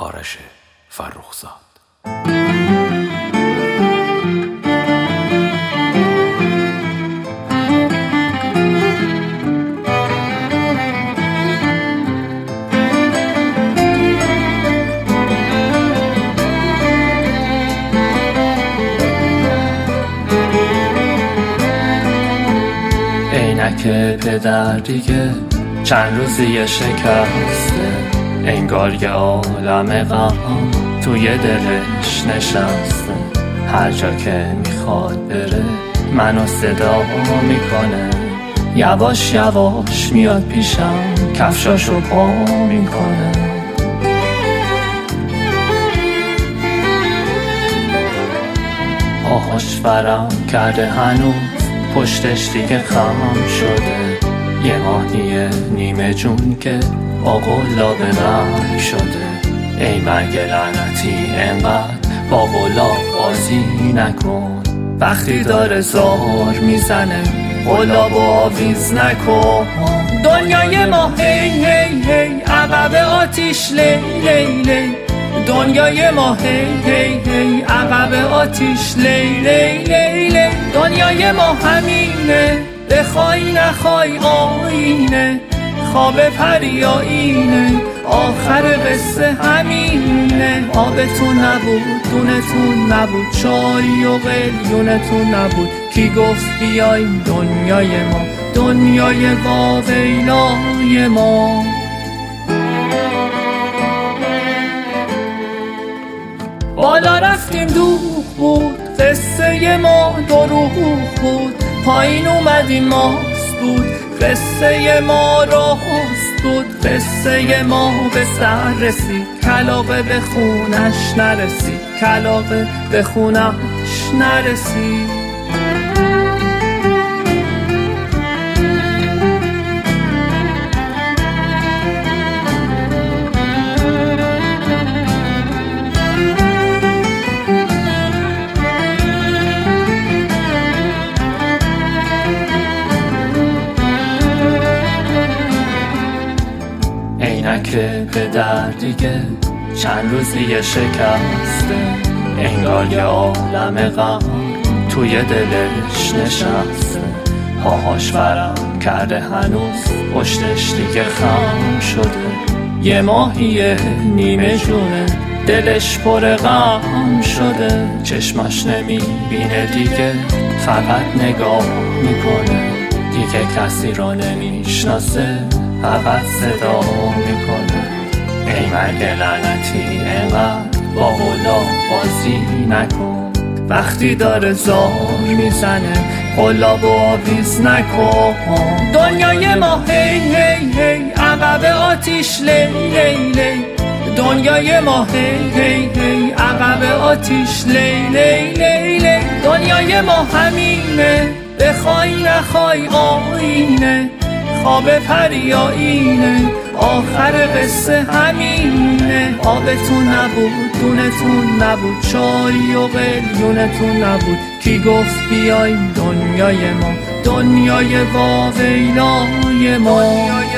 آرش فرخزاد. عینک پدر دیگه چند روزی شکسته، انگار یه عالم غم توی دلش نشسته. هر جا که میخواد بره منو صدا میکنه، یواش یواش میاد پیشم کفشاشو پا میکنه. پاهاش ورم کرده هنوز، پشتش دیگه خم شده. یه ماهی نیمه جون که با قلاب مرگ شده. ای مرگ لعنتی انقدر با قلاب بازی نکن، وقتی داره زار میزنه قلاب آویز نکن. دنیای ما هی هی هی عقب آتیش لی لی لی. دنیای ما هی هی هی عقب آتیش لی لی لی لی. دنیای ما همینه، بخوای نخوای آینه. خواب پری آینه، آخر قصه همینه. آبتون نبود، دونتون نبود، چای و قلیونتون نبود. کی گفت بیاین دنیای ما، دنیای واویلای ما. بالا رفتیم دوغ بود، قصه ما دروغ بود. پایین اومدیم ماست بود، قصه ما راست بود. قصه ما به سر رسید، کلاغه به خونش نرسید. کلاغه به خونش نرسید. عینک پدر دیگه چند روزی شکسته، انگار یه عالم غم توی دلش نشسته. پاهاش ورم کرده هنوز، پشتش دیگه خم شده. یه ماهی نیمه جونه، دلش پر غم شده. چشماش نمیبینه دیگه، فقط نگاه میکنه. دیگه کسی رو نمیشناسه، فقط صدا میکنه. ای مرگ لعنتی انقدر با قلاب بازی نکن، وقتی داره زار میزنه قلاب آویز نکن. دنیای ما هی هی هی عقب آتیش لی لی لی. دنیای ما هی هی هی عقب آتیش لی لی لی لی. دنیای ما همینه، بخوای نخوای آینه. خواب پری آینه، آخر قصه همینه. آبتون نبود، دونتون نبود، چای و قلیونتون نبود. کی گفت بیاین دنیای ما، دنیای واویلای ما.